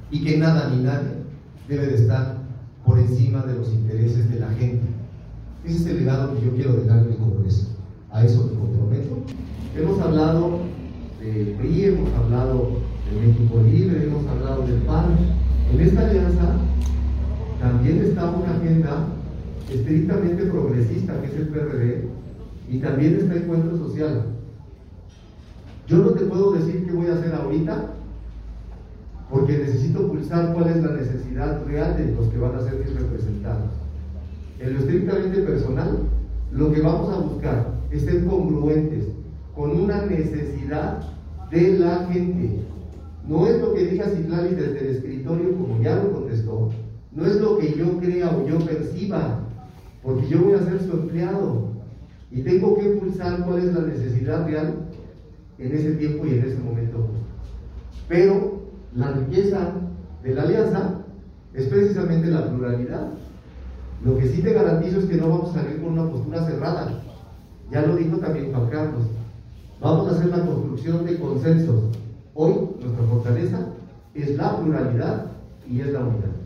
y que nada ni nadie debe de estar por encima de los intereses de la gente. Ese es el legado que yo quiero dejar en el Congreso. A eso me comprometo. Hemos hablado del PRI, hemos hablado de México Libre, hemos hablado del PAN. En esta alianza también está una agenda estrictamente progresista, que es el PRD, y también está Encuentro Social. Yo no te puedo decir qué voy a hacer ahorita, porque necesito pulsar cuál es la necesidad real de los que van a ser mis representados. En lo estrictamente personal, lo que vamos a buscar es ser congruentes con una necesidad de la gente. No es lo que diga Citlali desde el escritorio, como ya lo contestó, no es lo que yo crea o yo perciba, porque yo voy a ser su empleado y tengo que pulsar cuál es la necesidad real en ese tiempo y en ese momento justo. Pero la riqueza de la alianza es precisamente la pluralidad. Lo que sí te garantizo es que no vamos a salir con una postura cerrada. Ya lo dijo también Juan Carlos. Vamos a hacer la construcción de consensos. Hoy nuestra fortaleza es la pluralidad y es la unidad.